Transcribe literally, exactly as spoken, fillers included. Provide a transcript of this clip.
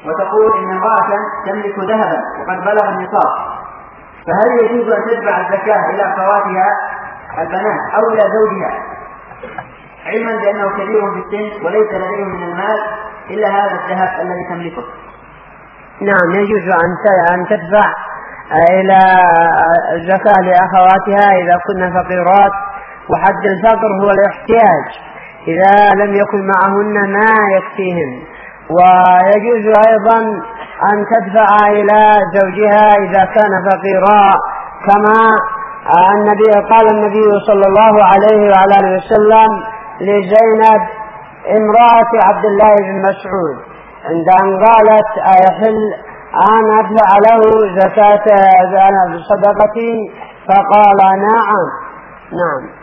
وتقول إن امرأة تملك ذهبا وقد بلغ النصاب، فهل يجوز أن تدفع الزكاة إلى أخواتها البنات أو إلى زوجها، علما بأنه كبير في السن وليس لديه من المال إلا هذا الذهب الذي تملكه؟ نعم، يجوز أن تدفع إلى الزكاة لأخواتها إذا كن فقيرات، وحد الفقر هو الاحتياج إذا لم يكن معهن ما يكفيهن. ويجوز أيضا أن تدفع إلى زوجها إذا كان فقيرا، كما النبي قال النبي صلى الله عليه وعلى آله وسلم لزينب امرأة عبد الله بن مسعود عند أن قالت أيحل أن أدفع له زكاة صدقتي؟ فقال نعم. نعم.